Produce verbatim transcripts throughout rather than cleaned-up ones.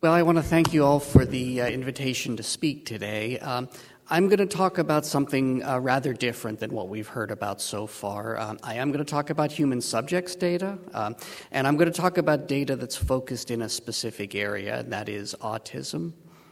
Well, I want to thank you all for the uh, invitation to speak today. Um, I'm going to talk about something uh, rather different than what we've heard about so far. Um, I am going to talk about human subjects data, um, and I'm going to talk about data that's focused in a specific area, and that is autism.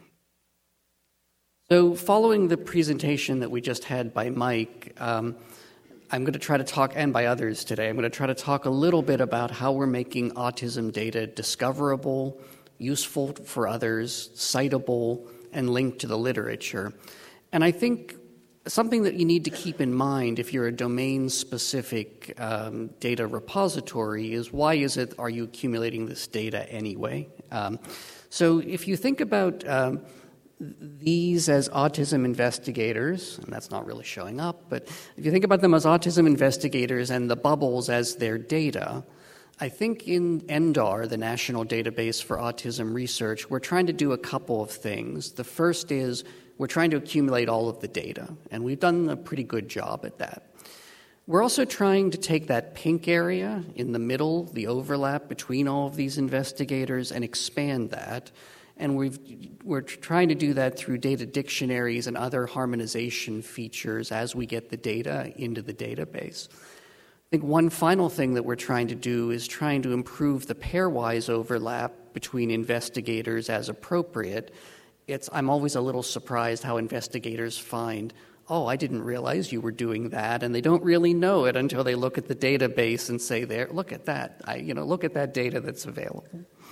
So following the presentation that we just had by Mike, um, I'm going to try to talk, and by others today, I'm going to try to talk a little bit about how we're making autism data discoverable, useful for others, citable, and linked to the literature. And I think something that you need to keep in mind if you're a domain-specific um, data repository is why is it are you accumulating this data anyway? Um, so if you think about um, these as autism investigators, and that's not really showing up, but if you think about them as autism investigators and the bubbles as their data, I think in ENDAR, the National Database for Autism Research, we're trying to do a couple of things. The first is we're trying to accumulate all of the data, and we've done a pretty good job at that. We're also trying to take that pink area in the middle, the overlap between all of these investigators, and expand that. And we've, we're trying to do that through data dictionaries and other harmonization features as we get the data into the database. I think one final thing that we're trying to do is trying to improve the pairwise overlap between investigators as appropriate. It's, I'm always a little surprised how investigators find, oh, I didn't realize you were doing that, and they don't really know it until they look at the database and say, there, look at that, I, you know, look at that data that's available.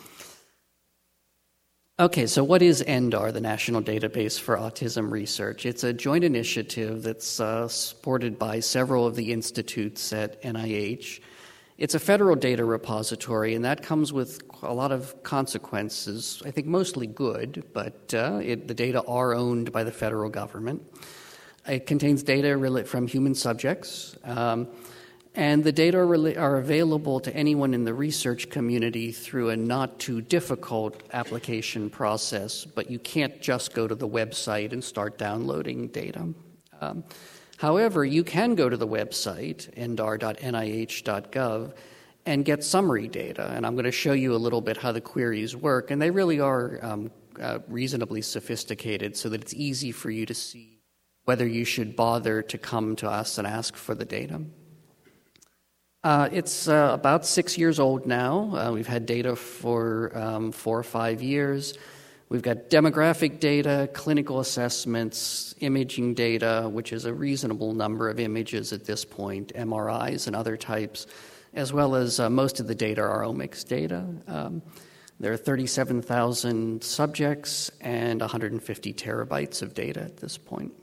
Okay, so what is ENDAR, the National Database for Autism Research? It's a joint initiative that's uh, supported by several of the institutes at N I H. It's a federal data repository, and that comes with a lot of consequences, I think mostly good, but uh, it, the data are owned by the federal government. It contains data from human subjects, um, and the data are, are available to anyone in the research community through a not too difficult application process, but you can't just go to the website and start downloading data. Um, however, you can go to the website, endar dot N I H dot gov, and get summary data, and I'm going to show you a little bit how the queries work, and they really are um, uh, reasonably sophisticated so that it's easy for you to see whether you should bother to come to us and ask for the data. Uh, it's uh, about six years old now. Uh, we've had data for um, four or five years. We've got demographic data, clinical assessments, imaging data, which is a reasonable number of images at this point, M R Is and other types, as well as uh, most of the data are omics data. Um, there are thirty-seven thousand subjects and one hundred fifty terabytes of data at this point.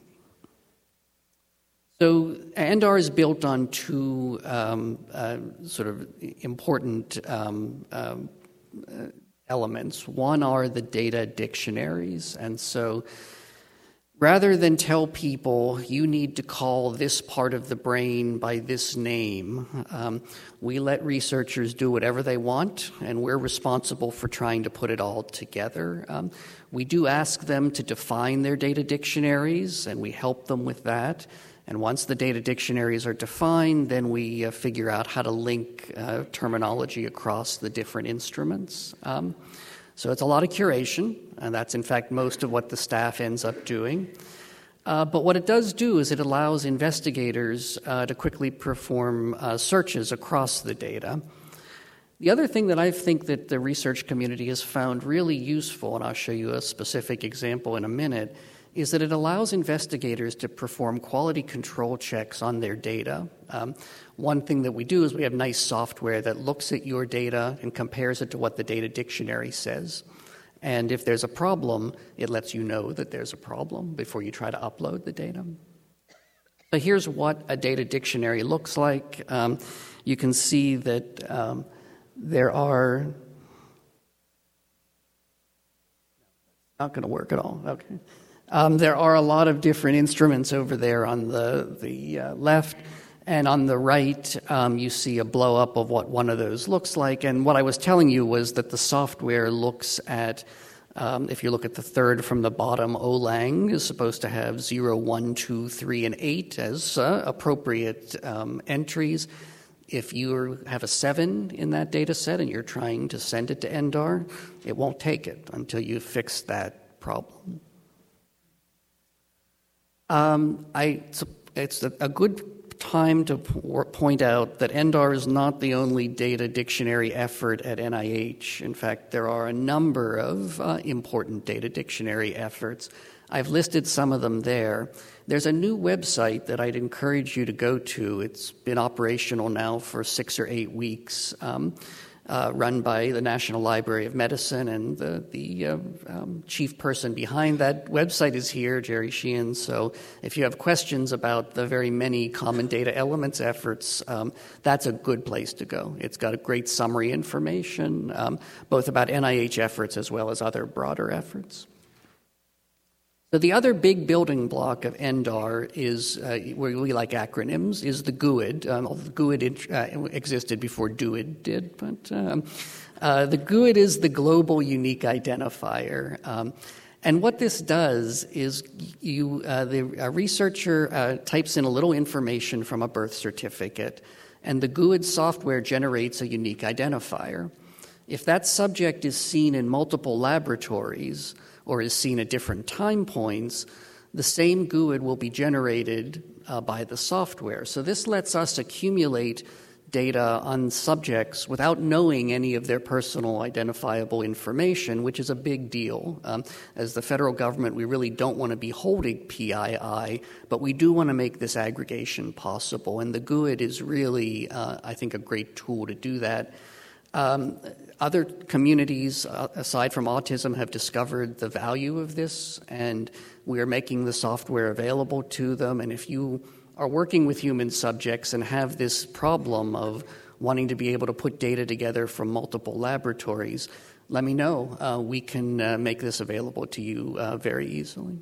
So ENDAR is built on two um, uh, sort of important um, um, uh, elements. One are the data dictionaries, and so rather than tell people you need to call this part of the brain by this name, um, we let researchers do whatever they want, and we're responsible for trying to put it all together. Um, we do ask them to define their data dictionaries, and we help them with that. And once the data dictionaries are defined, then we uh, figure out how to link uh, terminology across the different instruments. Um, so it's a lot of curation, and that's in fact most of what the staff ends up doing. Uh, but what it does do is it allows investigators uh, to quickly perform uh, searches across the data. The other thing that I think that the research community has found really useful, and I'll show you a specific example in a minute, is that it allows investigators to perform quality control checks on their data. Um, one thing that we do is we have nice software that looks at your data and compares it to what the data dictionary says. And if there's a problem, it lets you know that there's a problem before you try to upload the data. So here's what a data dictionary looks like. Um, you can see that um, there are... Not going to work at all. Okay. Um, there are a lot of different instruments over there on the, the uh, left, and on the right um, you see a blow-up of what one of those looks like. And what I was telling you was that the software looks at, um, if you look at the third from the bottom, OLANG is supposed to have zero, one, two, three, and eight as uh, appropriate um, entries. If you have a seven in that data set and you're trying to send it to N D A R, it won't take it until you fix that problem. Um, I, it's a, a good time to point out that N D A R is not the only data dictionary effort at N I H. In fact, there are a number of uh, important data dictionary efforts. I've listed some of them there. There's a new website that I'd encourage you to go to. It's been operational now for six or eight weeks, um, uh, run by the National Library of Medicine, and the, the uh, um, chief person behind that website is here, Jerry Sheehan. So if you have questions about the very many common data elements efforts, um, that's a good place to go. It's got a great summary information, um, both about N I H efforts as well as other broader efforts. So the other big building block of N D A R is, uh, where we like acronyms, is the G U I D. Um, the G U I D uh, existed before D U I D did, but um, uh, the G U I D is the Global Unique Identifier. Um, and what this does is you, uh, the a researcher uh, types in a little information from a birth certificate, and the G U I D software generates a unique identifier. If that subject is seen in multiple laboratories, or is seen at different time points, the same G U I D will be generated uh, by the software. So this lets us accumulate data on subjects without knowing any of their personal identifiable information, which is a big deal. Um, as the federal government, we really don't want to be holding P I I, but we do want to make this aggregation possible. And the G U I D is really, uh, I think, a great tool to do that. Um, Other communities, uh, aside from autism, have discovered the value of this, and we are making the software available to them. And if you are working with human subjects and have this problem of wanting to be able to put data together from multiple laboratories, let me know. Uh, we can uh, make this available to you uh, very easily.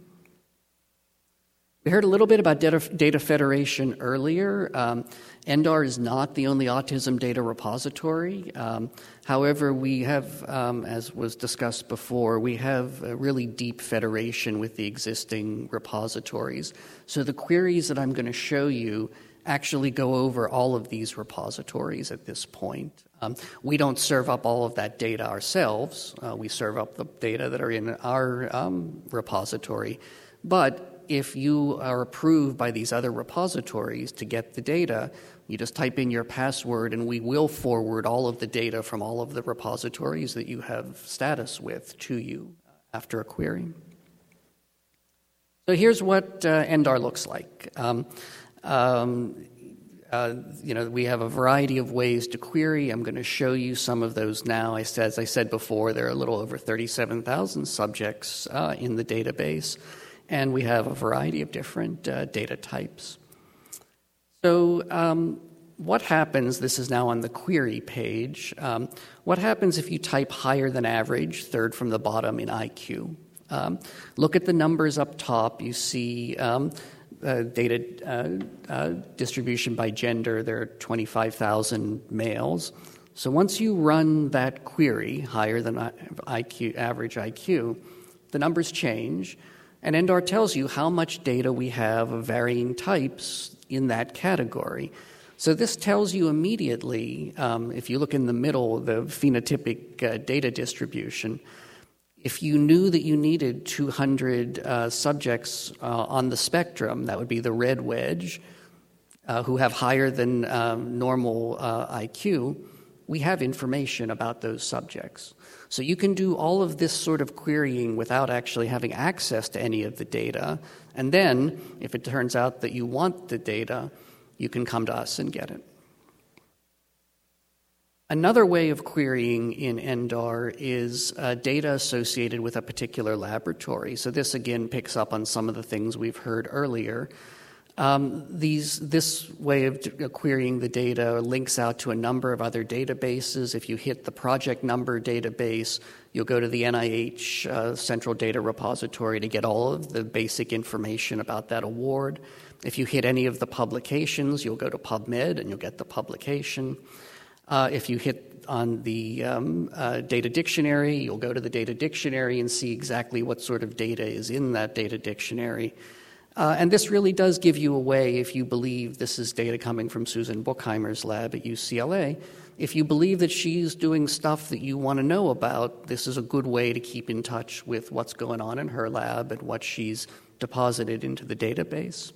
We heard a little bit about data, data federation earlier. Um, N D A R is not the only autism data repository. Um, however, we have, um, as was discussed before, we have a really deep federation with the existing repositories. So the queries that I'm going to show you actually go over all of these repositories at this point. Um, we don't serve up all of that data ourselves. Uh, we serve up the data that are in our um, repository. But if you are approved by these other repositories to get the data, you just type in your password and we will forward all of the data from all of the repositories that you have status with to you after a query. So here's what uh, N D A R looks like. Um, um, uh, you know, we have a variety of ways to query. I'm going to show you some of those now. I said, as I said before, there are a little over thirty-seven thousand subjects uh, in the database. And we have a variety of different uh, data types. So um, what happens, this is now on the query page, um, what happens if you type higher than average, third from the bottom in I Q? Um, look at the numbers up top. You see um, uh, data uh, uh, distribution by gender. There are twenty-five thousand males. So once you run that query, higher than I Q, average I Q, the numbers change. And N D A R tells you how much data we have of varying types in that category. So this tells you immediately, um, if you look in the middle, the phenotypic uh, data distribution, if you knew that you needed two hundred uh, subjects uh, on the spectrum, that would be the red wedge, uh, who have higher than um, normal uh, I Q, we have information about those subjects. So you can do all of this sort of querying without actually having access to any of the data. And then, if it turns out that you want the data, you can come to us and get it. Another way of querying in N D A R is uh, data associated with a particular laboratory. So this, again, picks up on some of the things we've heard earlier. Um, these, this way of querying the data links out to a number of other databases. If you hit the project number database, you'll go to the N I H uh, Central Data Repository to get all of the basic information about that award. If you hit any of the publications, you'll go to PubMed and you'll get the publication. Uh, if you hit on the um, uh, data dictionary, you'll go to the data dictionary and see exactly what sort of data is in that data dictionary. Uh, and this really does give you a way, if you believe this is data coming from Susan Buchheimer's lab at U C L A, if you believe that she's doing stuff that you want to know about, this is a good way to keep in touch with what's going on in her lab and what she's deposited into the database.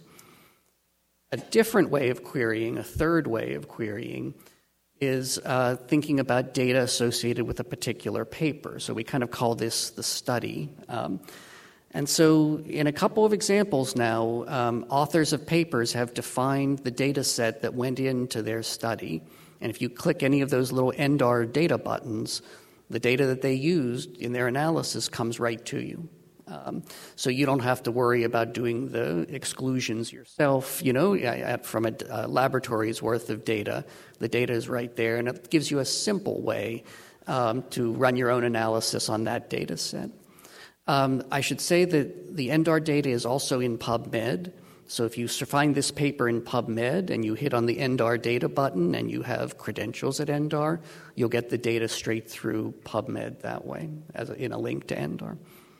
A different way of querying, a third way of querying, is uh, thinking about data associated with a particular paper. So we kind of call this the study. Um, and so in a couple of examples now, um, authors of papers have defined the data set that went into their study. And if you click any of those little ENDAR data buttons, the data that they used in their analysis comes right to you. Um, so you don't have to worry about doing the exclusions yourself, you know, at, from a, a laboratory's worth of data. The data is right there, and it gives you a simple way um, to run your own analysis on that data set. Um, I should say that the ENDAR data is also in PubMed. So if you find this paper in PubMed and you hit on the ENDAR data button and you have credentials at ENDAR, you'll get the data straight through PubMed that way, as a, in a link to ENDAR.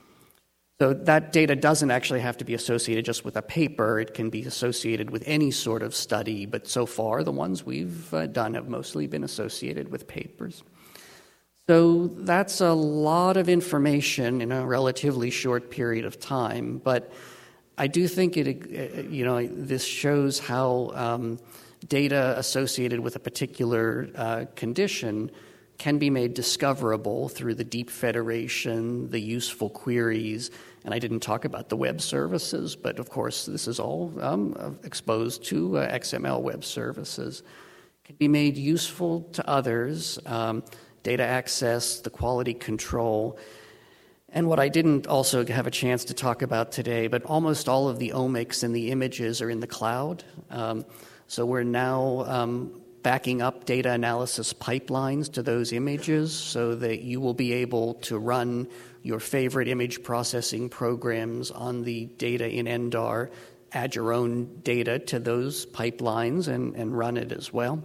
So that data doesn't actually have to be associated just with a paper. It can be associated with any sort of study, but so far the ones we've uh, done have mostly been associated with papers. So that's a lot of information in a relatively short period of time, but I do think it, you know, this shows how um, data associated with a particular uh, condition can be made discoverable through the deep federation, the useful queries, and I didn't talk about the web services, but of course this is all um, exposed to uh, X M L web services. It can be made useful to others, um, data access, the quality control, and what I didn't also have a chance to talk about today, but almost all of the omics and the images are in the cloud. Um, so we're now um, backing up data analysis pipelines to those images so that you will be able to run your favorite image processing programs on the data in ENDAR, add your own data to those pipelines and, and run it as well.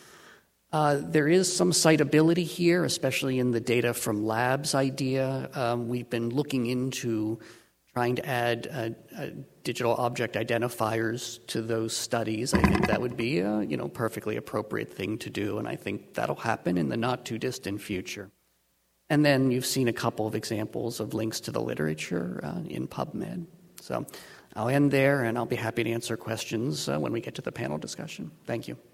Uh, there is some citability here, especially in the data from labs idea. Um, we've been looking into trying to add uh, uh, digital object identifiers to those studies. I think that would be a you know, perfectly appropriate thing to do, and I think that'll happen in the not-too-distant future. And then you've seen a couple of examples of links to the literature uh, in PubMed. So I'll end there, and I'll be happy to answer questions uh, when we get to the panel discussion. Thank you.